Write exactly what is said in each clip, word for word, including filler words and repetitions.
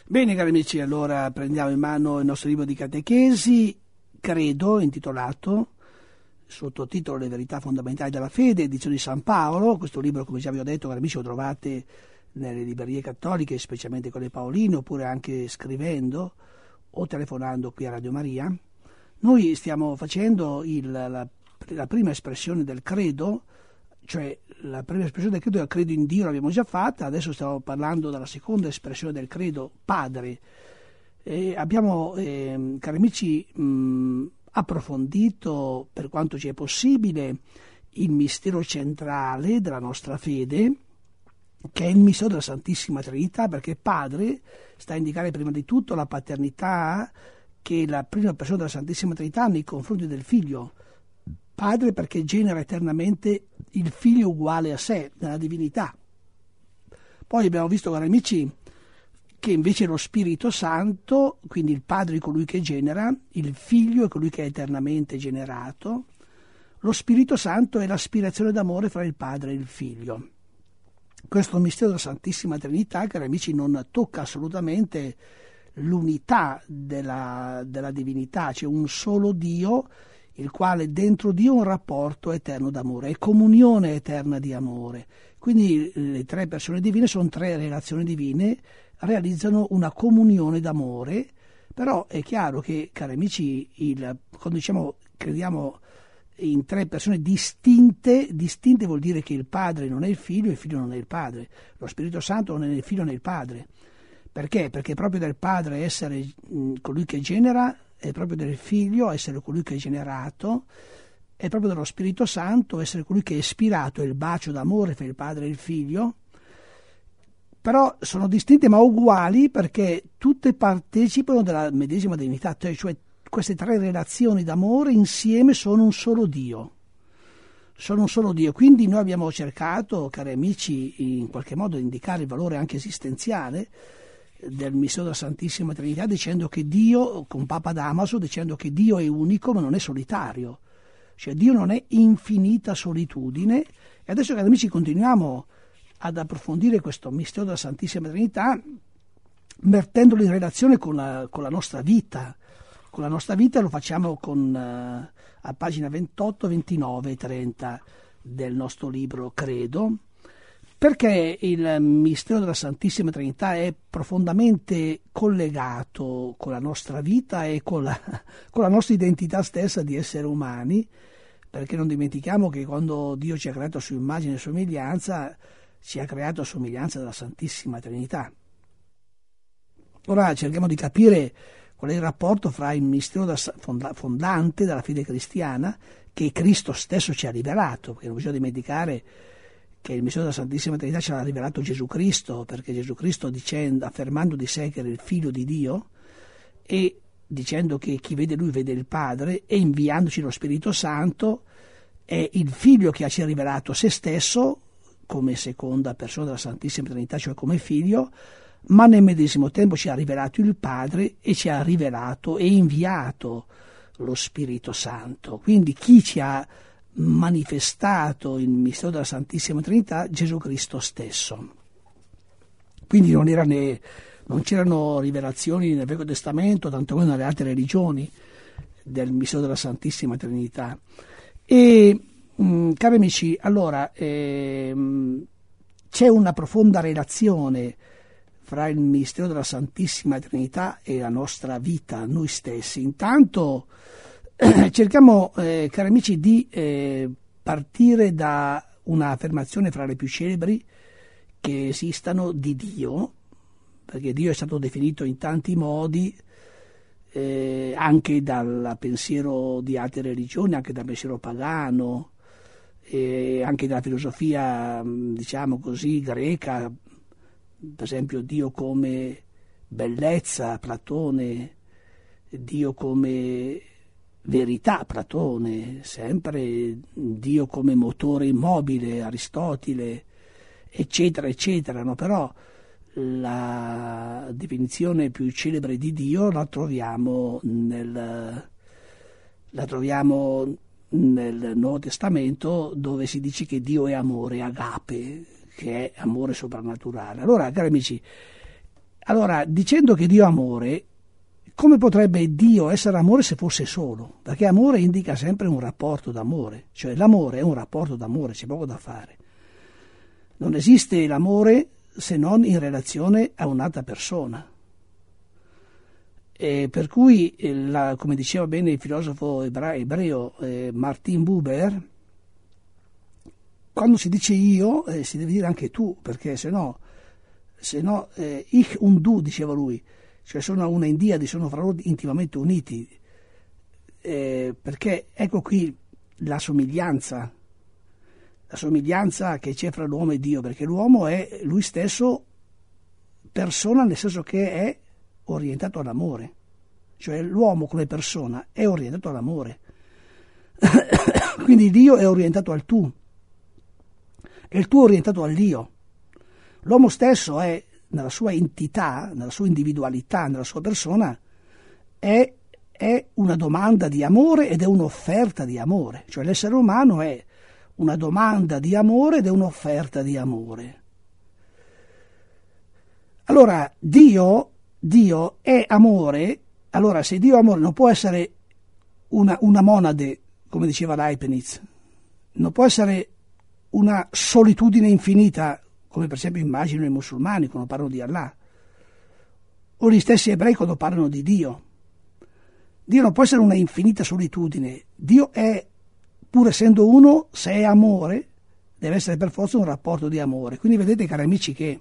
Bene cari amici, allora prendiamo in mano il nostro libro di catechesi, Credo, intitolato, sottotitolo Le verità fondamentali della fede, edizione di San Paolo. Questo libro, come già vi ho detto cari amici, lo trovate nelle librerie cattoliche, specialmente quelle paoline, oppure anche scrivendo o telefonando qui a Radio Maria. Noi stiamo facendo il, la, la prima espressione del credo, cioè la prima espressione del credo è credo in Dio, l'abbiamo già fatta, adesso stiamo parlando della seconda espressione del credo, Padre. E abbiamo, eh, cari amici, mh, approfondito per quanto ci è possibile il mistero centrale della nostra fede, che è il mistero della Santissima Trinità, perché Padre sta a indicare prima di tutto la paternità che è la prima persona della Santissima Trinità nei confronti del Figlio. Padre perché genera eternamente il Figlio uguale a sé, nella divinità. Poi abbiamo visto, cari amici, che invece lo Spirito Santo, quindi il Padre è colui che genera, il Figlio è colui che è eternamente generato, lo Spirito Santo è l'aspirazione d'amore fra il Padre e il Figlio. Questo mistero della Santissima Trinità, cari amici, non tocca assolutamente l'unità della, della divinità, c'è un solo Dio, il quale dentro Dio è un rapporto eterno d'amore, è comunione eterna di amore. Quindi le tre persone divine sono tre relazioni divine, realizzano una comunione d'amore, però è chiaro che, cari amici, il, quando diciamo crediamo in tre persone distinte, distinte vuol dire che il Padre non è il Figlio e il Figlio non è il Padre, lo Spirito Santo non è il Figlio né il Padre. Perché? Perché proprio del Padre essere mh, colui che genera, è proprio del Figlio essere colui che è generato, è proprio dello Spirito Santo essere colui che è ispirato, è il bacio d'amore fra il Padre e il Figlio. Però sono distinte ma uguali perché tutte partecipano della medesima divinità, cioè queste tre relazioni d'amore insieme sono un solo Dio. Sono un solo Dio. Quindi noi abbiamo cercato, cari amici, in qualche modo di indicare il valore anche esistenziale del mistero della Santissima Trinità, dicendo che Dio, con Papa Damaso, dicendo che Dio è unico ma non è solitario, cioè Dio non è infinita solitudine. E adesso, cari amici, continuiamo ad approfondire questo mistero della Santissima Trinità mettendolo in relazione con la, con la nostra vita. Con la nostra vita lo facciamo con, uh, a pagina ventotto, ventinove e trenta del nostro libro Credo, perché il mistero della Santissima Trinità è profondamente collegato con la nostra vita e con la, con la nostra identità stessa di esseri umani, perché non dimentichiamo che quando Dio ci ha creato a sua immagine e somiglianza, ci ha creato a somiglianza della Santissima Trinità. Ora cerchiamo di capire qual è il rapporto fra il mistero fondante della fede cristiana, che Cristo stesso ci ha rivelato, perché non bisogna dimenticare che il mistero della Santissima Trinità ce l'ha rivelato Gesù Cristo, perché Gesù Cristo, dicendo, affermando di sé che era il Figlio di Dio e dicendo che chi vede Lui vede il Padre, e inviandoci lo Spirito Santo, è il Figlio che ci ha rivelato se stesso come seconda persona della Santissima Trinità, cioè come Figlio, ma nel medesimo tempo ci ha rivelato il Padre e ci ha rivelato e inviato lo Spirito Santo. Quindi chi ci ha manifestato il mistero della Santissima Trinità? Gesù Cristo stesso. Quindi non, era né, non c'erano rivelazioni nel Vecchio Testamento, tanto meno nelle altre religioni, del mistero della Santissima Trinità. E mh, cari amici, allora ehm, c'è una profonda relazione fra il mistero della Santissima Trinità e la nostra vita, noi stessi. Intanto eh, cerchiamo, eh, cari amici, di eh, partire da un'affermazione fra le più celebri che esistano di Dio, perché Dio è stato definito in tanti modi, eh, anche dal pensiero di altre religioni, anche dal pensiero pagano, e anche dalla filosofia, diciamo così, greca, per esempio Dio come bellezza, Platone, Dio come verità, Platone, sempre Dio come motore immobile, Aristotele, eccetera, eccetera, no? Però la definizione più celebre di Dio la troviamo nel, la troviamo nel Nuovo Testamento, dove si dice che Dio è amore, agape, che è amore soprannaturale. Allora, cari amici, Allora, dicendo che Dio è amore, come potrebbe Dio essere amore se fosse solo? Perché amore indica sempre un rapporto d'amore, cioè l'amore è un rapporto d'amore, c'è poco da fare. Non esiste l'amore se non in relazione a un'altra persona. E per cui, la, come diceva bene il filosofo ebra- ebreo eh, Martin Buber, quando si dice io eh, si deve dire anche tu, perché se no, se no eh, ich und du, diceva lui, cioè sono una indiadi, sono fra loro intimamente uniti, eh, perché ecco qui la somiglianza, la somiglianza che c'è fra l'uomo e Dio, perché l'uomo è lui stesso persona, nel senso che è orientato all'amore, cioè l'uomo come persona è orientato all'amore, quindi Dio è orientato al tu e il tuo è orientato all'io. L'uomo stesso è, nella sua entità, nella sua individualità, nella sua persona, è, è una domanda di amore ed è un'offerta di amore, cioè l'essere umano è una domanda di amore ed è un'offerta di amore. Allora Dio Dio è amore, allora se Dio è amore non può essere una, una monade, come diceva Leibniz, non può essere una solitudine infinita, come per esempio immagino i musulmani quando parlano di Allah, o gli stessi ebrei quando parlano di Dio. Dio non può essere una infinita solitudine, Dio è, pur essendo uno, se è amore, deve essere per forza un rapporto di amore. Quindi vedete, cari amici, che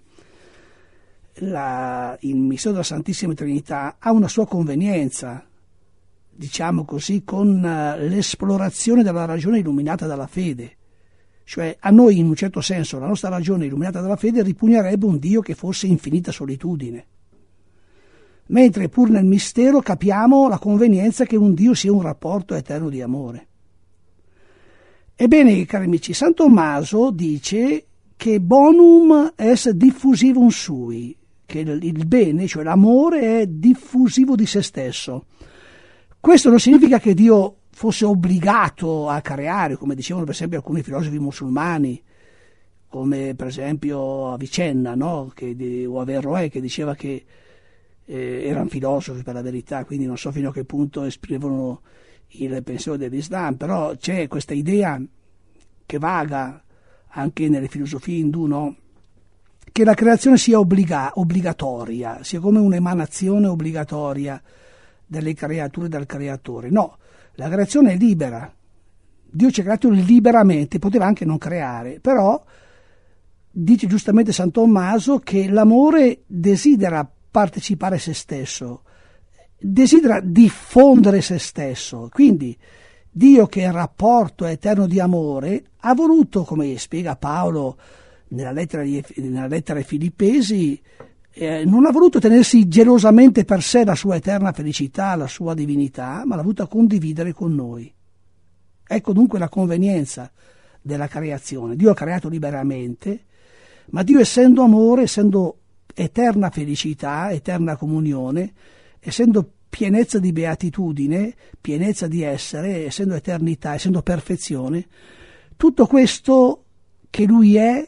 La, il mistero della Santissima Trinità ha una sua convenienza, diciamo così, con l'esplorazione della ragione illuminata dalla fede. Cioè a noi, in un certo senso, la nostra ragione illuminata dalla fede ripugnerebbe un Dio che fosse infinita solitudine, mentre pur nel mistero capiamo la convenienza che un Dio sia un rapporto eterno di amore. Ebbene, cari amici, San Tommaso dice che bonum est diffusivum sui, che il bene, cioè l'amore, è diffusivo di se stesso. Questo non significa che Dio fosse obbligato a creare, come dicevano per esempio alcuni filosofi musulmani, come per esempio Avicenna, no? che, o Averroè, che diceva che eh, erano filosofi per la verità, quindi non so fino a che punto esprimevano il pensiero dell'Islam, però c'è questa idea che vaga anche nelle filosofie indù, no? Che la creazione sia obbliga- obbligatoria, sia come un'emanazione obbligatoria delle creature dal creatore. No, la creazione è libera. Dio ci ha creato liberamente, poteva anche non creare, però dice giustamente San Tommaso che l'amore desidera partecipare a se stesso, desidera diffondere se stesso. Quindi Dio, che è il rapporto eterno di amore, ha voluto, come spiega Paolo nella lettera, di, nella lettera ai Filippesi, eh, non ha voluto tenersi gelosamente per sé la sua eterna felicità, la sua divinità, ma l'ha voluta condividere con noi. Ecco dunque la convenienza della creazione. Dio ha creato liberamente, ma Dio, essendo amore, essendo eterna felicità, eterna comunione, essendo pienezza di beatitudine, pienezza di essere, essendo eternità, essendo perfezione, tutto questo che Lui è,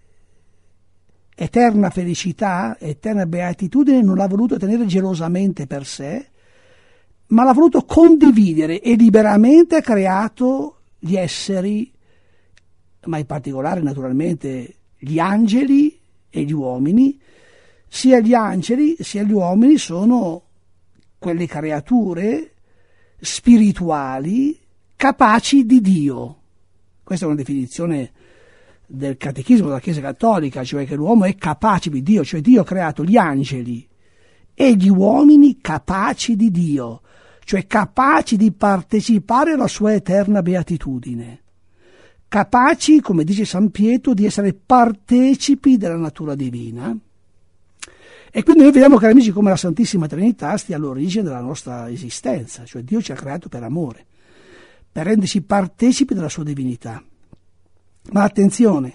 eterna felicità, eterna beatitudine, non l'ha voluto tenere gelosamente per sé, ma l'ha voluto condividere e liberamente ha creato gli esseri, ma in particolare naturalmente gli angeli e gli uomini. Sia gli angeli sia gli uomini sono quelle creature spirituali capaci di Dio. Questa è una definizione del catechismo della Chiesa Cattolica, cioè che l'uomo è capace di Dio, cioè Dio ha creato gli angeli e gli uomini capaci di Dio, cioè capaci di partecipare alla sua eterna beatitudine, capaci, come dice San Pietro, di essere partecipi della natura divina. E quindi noi vediamo, cari amici, come la Santissima Trinità stia all'origine della nostra esistenza, cioè Dio ci ha creato per amore, per renderci partecipi della sua divinità. Ma attenzione,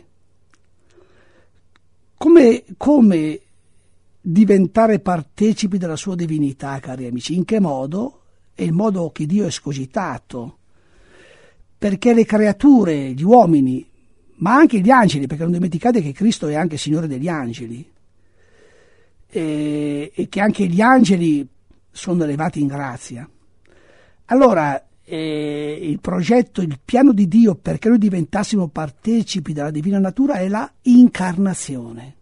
come, come diventare partecipi della sua divinità, cari amici? In che modo? È il modo che Dio ha escogitato, perché le creature, gli uomini, ma anche gli angeli, perché non dimenticate che Cristo è anche Signore degli angeli, e, e che anche gli angeli sono elevati in grazia. Allora, eh, il progetto, il piano di Dio perché noi diventassimo partecipi della divina natura è la incarnazione.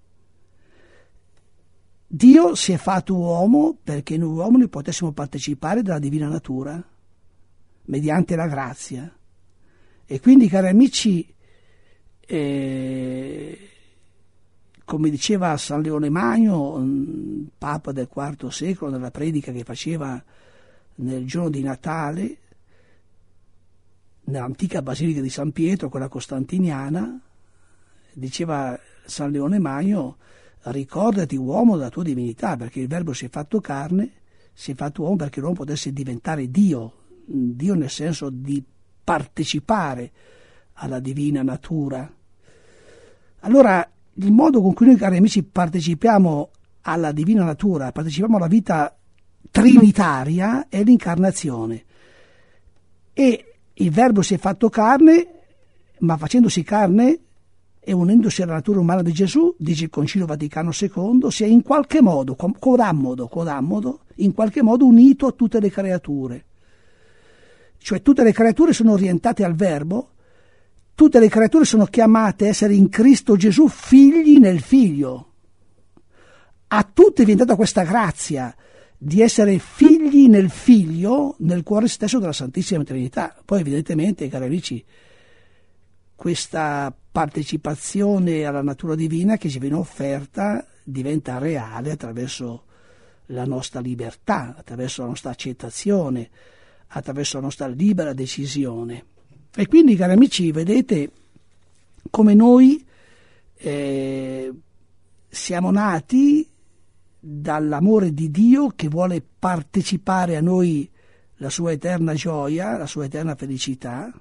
Dio si è fatto uomo perché noi uomini potessimo partecipare della divina natura mediante la grazia. E quindi, cari amici, eh, come diceva San Leone Magno, Papa del quarto secolo, nella predica che faceva nel giorno di Natale, nell'antica Basilica di San Pietro, quella costantiniana, diceva San Leone Magno: ricordati uomo della tua divinità, perché il Verbo si è fatto carne, si è fatto uomo perché l'uomo potesse diventare Dio, Dio nel senso di partecipare alla divina natura. Allora, il modo con cui noi, cari amici, partecipiamo alla divina natura, partecipiamo alla vita trinitaria, è l'incarnazione. E il Verbo si è fatto carne, ma facendosi carne e unendosi alla natura umana di Gesù, dice il Concilio Vaticano secondo, si è in qualche modo, codammodo, codammodo, in qualche modo unito a tutte le creature. Cioè tutte le creature sono orientate al Verbo, tutte le creature sono chiamate a essere in Cristo Gesù figli nel Figlio. A tutte è vietata questa grazia di essere figli nel Figlio, nel cuore stesso della Santissima Trinità. Poi evidentemente, cari amici, questa partecipazione alla natura divina che ci viene offerta diventa reale attraverso la nostra libertà, attraverso la nostra accettazione, attraverso la nostra libera decisione. E quindi, cari amici, vedete come noi eh, siamo nati dall'amore di Dio che vuole partecipare a noi la sua eterna gioia, la sua eterna felicità.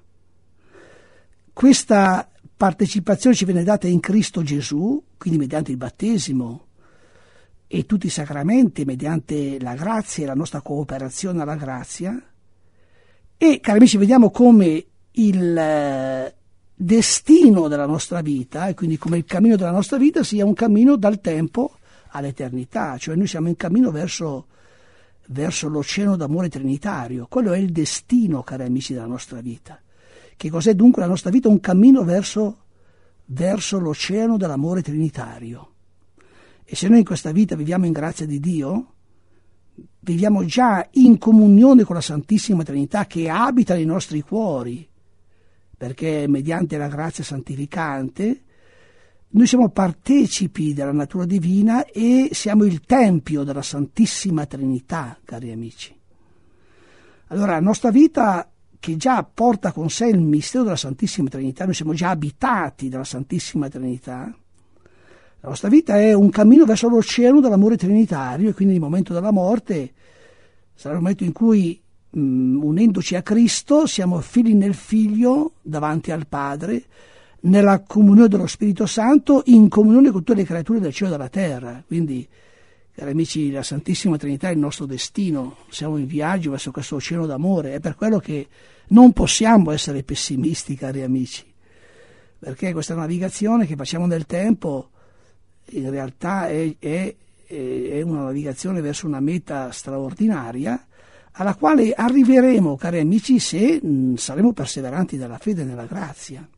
Questa partecipazione ci viene data in Cristo Gesù, quindi mediante il battesimo e tutti i sacramenti, mediante la grazia e la nostra cooperazione alla grazia. E, cari amici, vediamo come il destino della nostra vita, e quindi come il cammino della nostra vita sia un cammino dal tempo all'eternità, cioè noi siamo in cammino verso, verso l'oceano d'amore trinitario. Quello è il destino, cari amici, della nostra vita. Che cos'è dunque la nostra vita? Un cammino verso, verso l'oceano dell'amore trinitario. E se noi in questa vita viviamo in grazia di Dio, viviamo già in comunione con la Santissima Trinità che abita nei nostri cuori, perché mediante la grazia santificante noi siamo partecipi della natura divina e siamo il tempio della Santissima Trinità, cari amici. Allora, la nostra vita, che già porta con sé il mistero della Santissima Trinità, noi siamo già abitati dalla Santissima Trinità, la nostra vita è un cammino verso l'oceano dell'amore trinitario, e quindi il momento della morte sarà il momento in cui, mh, unendoci a Cristo, siamo figli nel Figlio davanti al Padre, nella comunione dello Spirito Santo, in comunione con tutte le creature del cielo e della terra. Quindi, cari amici, la Santissima Trinità è il nostro destino, siamo in viaggio verso questo oceano d'amore. È per quello che non possiamo essere pessimisti, cari amici, perché questa navigazione che facciamo nel tempo in realtà è, è, è una navigazione verso una meta straordinaria, alla quale arriveremo, cari amici, se mh, saremo perseveranti nella fede e nella grazia.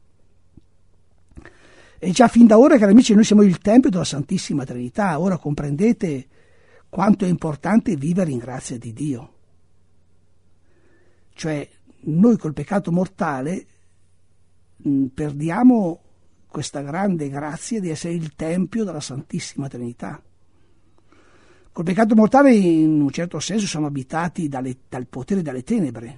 E già fin da ora, cari amici, noi siamo il Tempio della Santissima Trinità. Ora comprendete quanto è importante vivere in grazia di Dio. Cioè, noi col peccato mortale mh, perdiamo questa grande grazia di essere il Tempio della Santissima Trinità. Col peccato mortale, in un certo senso, siamo abitati dalle, dal potere delle tenebre.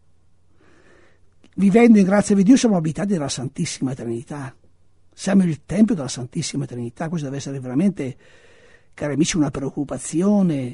Vivendo in grazia di Dio siamo abitati dalla Santissima Trinità. Siamo il Tempio della Santissima Trinità. Questo deve essere veramente, cari amici, una preoccupazione,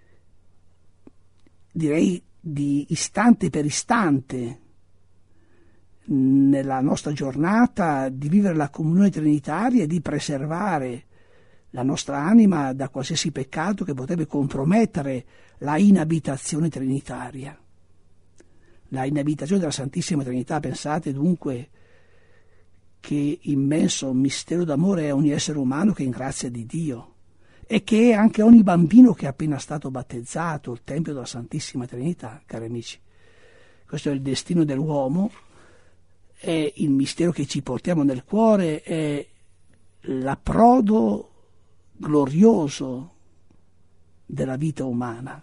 direi, di istante per istante nella nostra giornata, di vivere la comunione trinitaria e di preservare la nostra anima da qualsiasi peccato che potrebbe compromettere la inabitazione trinitaria. La inabitazione della Santissima Trinità, pensate dunque che immenso mistero d'amore è ogni essere umano che è in grazia di Dio. e che è anche ogni bambino che è appena stato battezzato, il Tempio della Santissima Trinità, cari amici. Questo è il destino dell'uomo, è il mistero che ci portiamo nel cuore, è l'approdo glorioso della vita umana.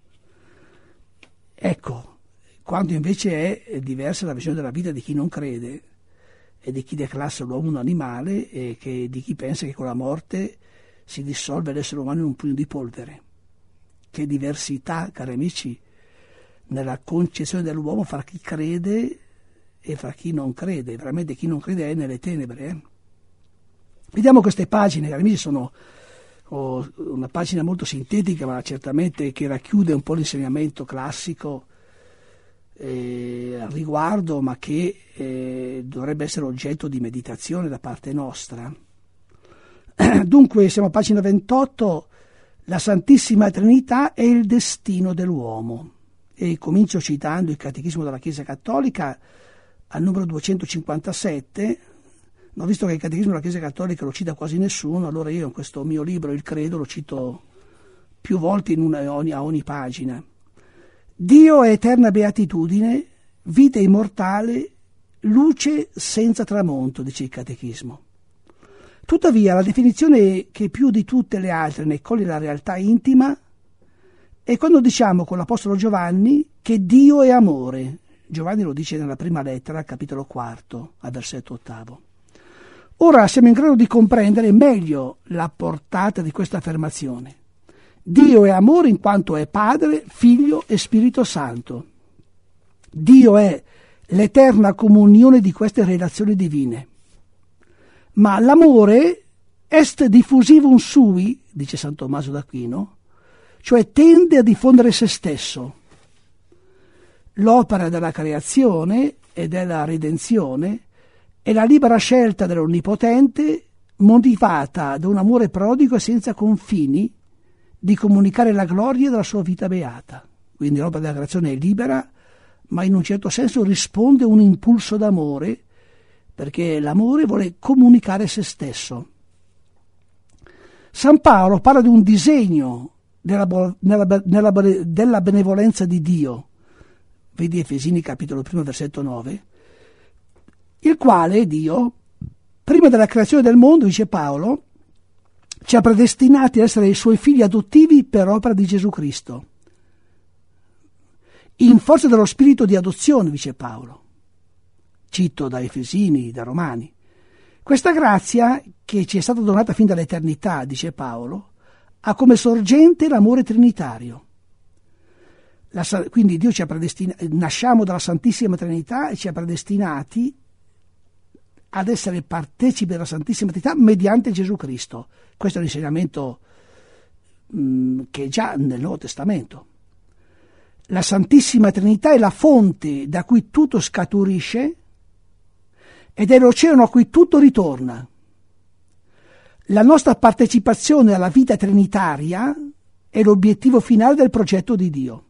Ecco, quando invece è diversa la visione della vita di chi non crede e di chi declassa l'uomo un animale e che, di chi pensa che con la morte si dissolve l'essere umano in un pugno di polvere. Che diversità, cari amici, nella concezione dell'uomo fra chi crede e fra chi non crede. Veramente chi non crede è nelle tenebre. Eh? Vediamo queste pagine, cari amici, sono oh, una pagina molto sintetica, ma certamente che racchiude un po' l'insegnamento classico eh, al riguardo, ma che eh, dovrebbe essere oggetto di meditazione da parte nostra. Dunque, siamo a pagina ventotto, la Santissima Trinità è il destino dell'uomo. E comincio citando il Catechismo della Chiesa Cattolica al numero duecentocinquantasette. Ho visto che il Catechismo della Chiesa Cattolica lo cita quasi nessuno, allora io in questo mio libro, Il Credo, lo cito più volte in una, a ogni pagina. Dio è eterna beatitudine, vita immortale, luce senza tramonto, dice il Catechismo. Tuttavia, la definizione che più di tutte le altre ne coglie la realtà intima è quando diciamo con l'Apostolo Giovanni che Dio è amore. Giovanni lo dice nella prima lettera, al capitolo quarto, al versetto ottavo. Ora siamo in grado di comprendere meglio la portata di questa affermazione. Dio è amore in quanto è Padre, Figlio e Spirito Santo. Dio è l'eterna comunione di queste relazioni divine. Ma l'amore est diffusivum sui, dice San Tommaso d'Aquino, cioè tende a diffondere se stesso. L'opera della creazione e della redenzione è la libera scelta dell'Onnipotente, motivata da un amore prodigo e senza confini, di comunicare la gloria della sua vita beata. Quindi l'opera della creazione è libera, ma in un certo senso risponde a un impulso d'amore, perché l'amore vuole comunicare se stesso. San Paolo parla di un disegno della, nella, nella, della benevolenza di Dio, vedi Efesini capitolo primo versetto nove, il quale Dio, prima della creazione del mondo, dice Paolo, ci ha predestinati ad essere i suoi figli adottivi per opera di Gesù Cristo, in forza dello spirito di adozione, dice Paolo. Cito da Efesini, da Romani. Questa grazia, che ci è stata donata fin dall'eternità, dice Paolo, ha come sorgente l'amore trinitario. La, quindi Dio ci ha predestinati, nasciamo dalla Santissima Trinità e ci ha predestinati ad essere partecipi della Santissima Trinità mediante Gesù Cristo. Questo è un insegnamento mh, che è già nel Nuovo Testamento. La Santissima Trinità è la fonte da cui tutto scaturisce ed è l'oceano a cui tutto ritorna. La nostra partecipazione alla vita trinitaria è l'obiettivo finale del progetto di Dio.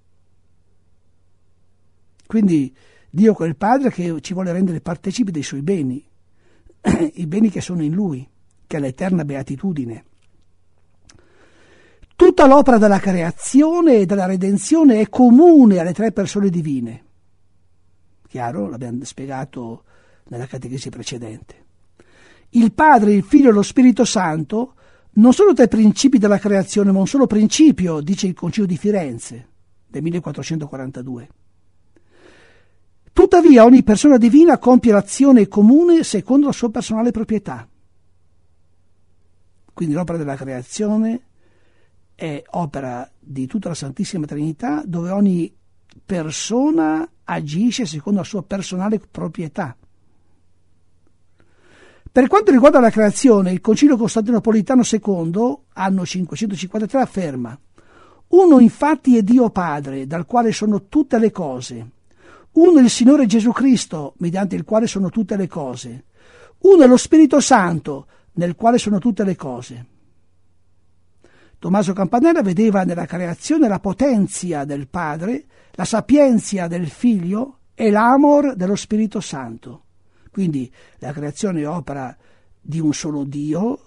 Quindi Dio è quel Padre che ci vuole rendere partecipi dei suoi beni, i beni che sono in Lui, che è l'eterna beatitudine. Tutta l'opera della creazione e della redenzione è comune alle tre persone divine. Chiaro? L'abbiamo spiegato nella catechesi precedente. Il Padre, il Figlio e lo Spirito Santo non sono tre principi della creazione, ma un solo principio, dice il Concilio di Firenze del millequattrocentoquarantadue. Tuttavia ogni persona divina compie l'azione comune secondo la sua personale proprietà. Quindi l'opera della creazione è opera di tutta la Santissima Trinità, dove ogni persona agisce secondo la sua personale proprietà. Per quanto riguarda la creazione, il Concilio Costantinopolitano secondo, anno cinquecentocinquantatré, afferma: uno infatti è Dio Padre, dal quale sono tutte le cose. Uno è il Signore Gesù Cristo, mediante il quale sono tutte le cose. Uno è lo Spirito Santo, nel quale sono tutte le cose. Tommaso Campanella vedeva nella creazione la potenzia del Padre, la sapienza del Figlio e l'amor dello Spirito Santo. Quindi la creazione è opera di un solo Dio,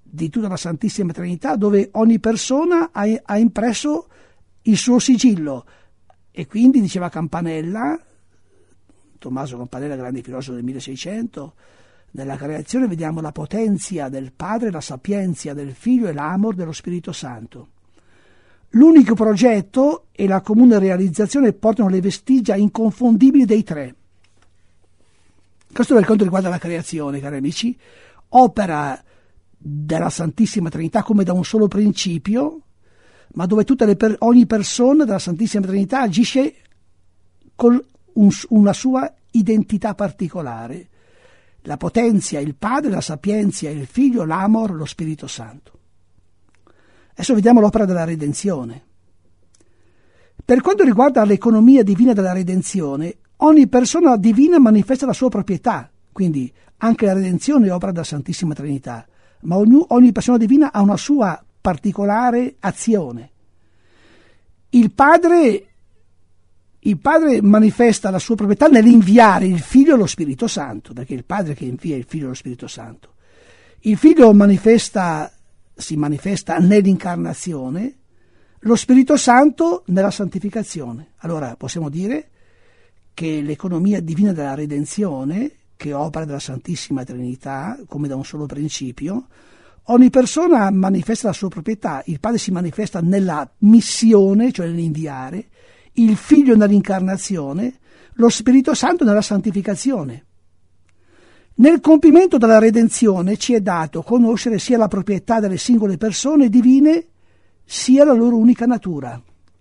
di tutta la Santissima Trinità, dove ogni persona ha, ha impresso il suo sigillo. E quindi, diceva Campanella, Tommaso Campanella, grande filosofo del milleseicento, nella creazione vediamo la potenza del Padre, la sapienza del Figlio e l'amor dello Spirito Santo. L'unico progetto e la comune realizzazione portano le vestigia inconfondibili dei tre. Questo per quanto riguarda la creazione, cari amici, opera della Santissima Trinità come da un solo principio, ma dove tutte le per, ogni persona della Santissima Trinità agisce con un, una sua identità particolare. La potenza, il Padre, la sapienza, il Figlio, l'amor, lo Spirito Santo. Adesso vediamo l'opera della redenzione. Per quanto riguarda l'economia divina della redenzione, ogni persona divina manifesta la sua proprietà, quindi anche la redenzione è opera della Santissima Trinità, ma ogni, ogni persona divina ha una sua particolare azione. Il Padre, il Padre manifesta la sua proprietà nell'inviare il Figlio e lo Spirito Santo, perché è il Padre che invia il Figlio e lo Spirito Santo. Il Figlio manifesta, si manifesta nell'incarnazione, lo Spirito Santo nella santificazione. Allora possiamo dire che l'economia divina della redenzione, che opera della Santissima Trinità come da un solo principio, ogni persona manifesta la sua proprietà. Il Padre si manifesta nella missione, cioè nell'inviare, il Figlio nell'incarnazione, lo Spirito Santo nella santificazione. Nel compimento della redenzione ci è dato conoscere sia la proprietà delle singole persone divine, sia la loro unica natura.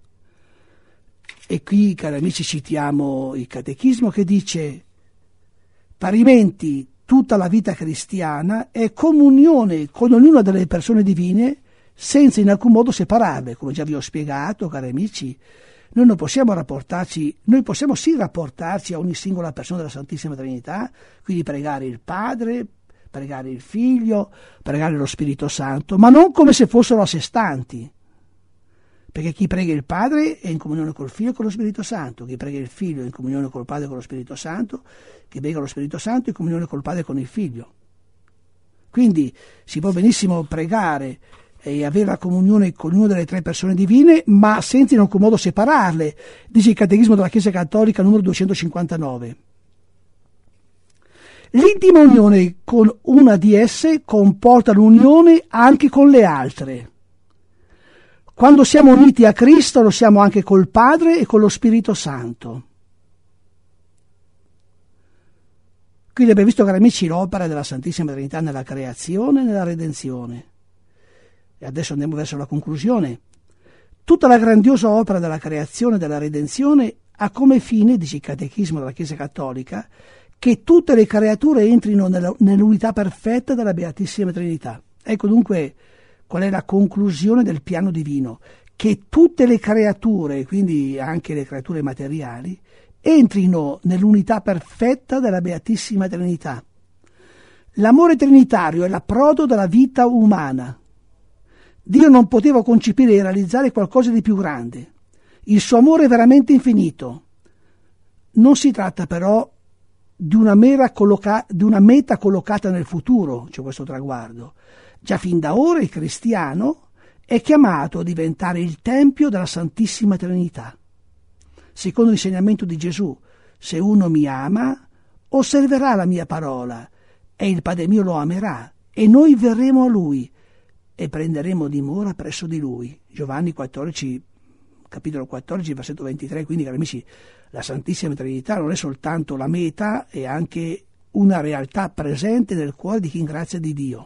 E qui, cari amici, citiamo il Catechismo che dice: parimenti tutta la vita cristiana è comunione con ognuna delle persone divine senza in alcun modo separarle. Come già vi ho spiegato, cari amici, noi non possiamo rapportarci, noi possiamo sì rapportarci a ogni singola persona della Santissima Trinità, quindi pregare il Padre, pregare il Figlio, pregare lo Spirito Santo, ma non come se fossero a sé stanti. Perché chi prega il Padre è in comunione col Figlio e con lo Spirito Santo, chi prega il Figlio è in comunione col Padre e con lo Spirito Santo, chi prega lo Spirito Santo è in comunione col Padre e con il Figlio. Quindi si può benissimo pregare e avere la comunione con una delle tre persone divine, ma senza in alcun modo separarle, dice il Catechismo della Chiesa Cattolica numero duecentocinquantanove. L'intima unione con una di esse comporta l'unione anche con le altre. Quando siamo uniti a Cristo lo siamo anche col Padre e con lo Spirito Santo. Quindi abbiamo visto, cari amici, l'opera della Santissima Trinità nella creazione e nella redenzione. E adesso andiamo verso la conclusione. Tutta la grandiosa opera della creazione e della redenzione ha come fine, dice il Catechismo della Chiesa Cattolica, che tutte le creature entrino nella, nell'unità perfetta della Beatissima Trinità. Ecco dunque qual è la conclusione del piano divino, che tutte le creature, quindi anche le creature materiali, entrino nell'unità perfetta della Beatissima Trinità. L'amore trinitario è l'approdo della vita umana. Dio non poteva concepire e realizzare qualcosa di più grande. Il suo amore è veramente infinito. Non si tratta però di una, mera colloca- di una meta collocata nel futuro, cioè questo traguardo. Già fin da ora il cristiano è chiamato a diventare il tempio della Santissima Trinità. Secondo l'insegnamento di Gesù, se uno mi ama, osserverà la mia parola, e il Padre mio lo amerà, e noi verremo a lui e prenderemo dimora presso di lui. Giovanni quattordici, capitolo quattordici, versetto ventitré. Quindi, cari amici, la Santissima Trinità non è soltanto la meta, è anche una realtà presente nel cuore di chi in grazia di Dio.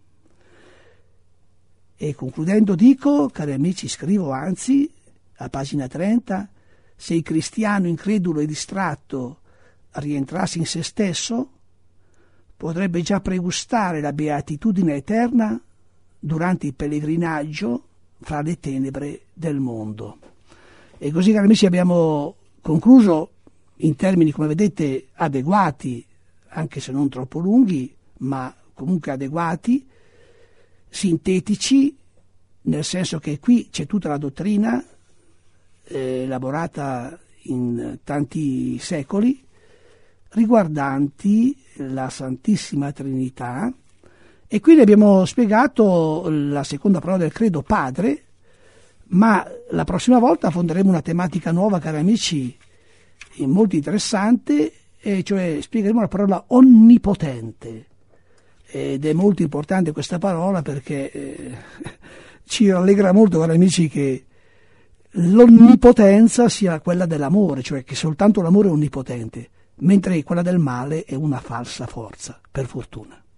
E concludendo dico, cari amici, scrivo anzi, a pagina trenta, se il cristiano incredulo e distratto rientrasse in se stesso, potrebbe già pregustare la beatitudine eterna durante il pellegrinaggio fra le tenebre del mondo. E così, cari amici, abbiamo concluso in termini, come vedete, adeguati, anche se non troppo lunghi, ma comunque adeguati, sintetici, nel senso che qui c'è tutta la dottrina eh, elaborata in tanti secoli riguardanti la Santissima Trinità E quindi abbiamo spiegato la seconda parola del credo, Padre, ma la prossima volta affronteremo una tematica nuova, cari amici, molto interessante, e cioè spiegheremo la parola onnipotente. Ed è molto importante questa parola perché eh, ci rallegra molto, cari amici, che l'onnipotenza sia quella dell'amore, cioè che soltanto l'amore è onnipotente, mentre quella del male è una falsa forza, per fortuna.